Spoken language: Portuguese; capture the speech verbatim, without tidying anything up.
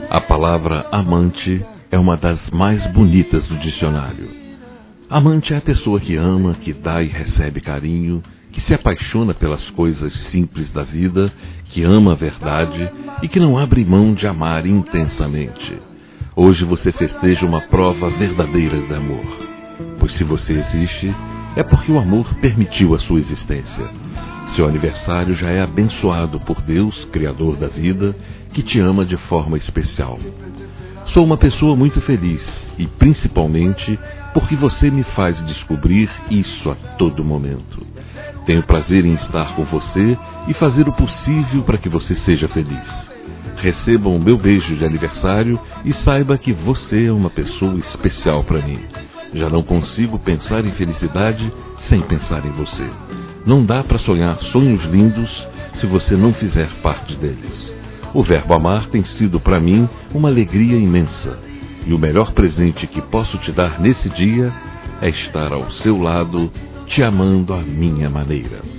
A palavra amante é uma das mais bonitas do dicionário. Amante é a pessoa que ama, que dá e recebe carinho, que se apaixona pelas coisas simples da vida, que ama a verdade e que não abre mão de amar intensamente. Hoje você festeja uma prova verdadeira de amor. Pois se você existe, é porque o amor permitiu a sua existência. Seu aniversário já é abençoado por Deus, Criador da vida, que te ama de forma especial. Sou uma pessoa muito feliz e, principalmente, porque você me faz descobrir isso a todo momento. Tenho prazer em estar com você e fazer o possível para que você seja feliz. Receba o meu beijo de aniversário e saiba que você é uma pessoa especial para mim. Já não consigo pensar em felicidade sem pensar em você. Não dá para sonhar sonhos lindos se você não fizer parte deles. O verbo amar tem sido para mim uma alegria imensa. E o melhor presente que posso te dar nesse dia é estar ao seu lado, te amando à minha maneira.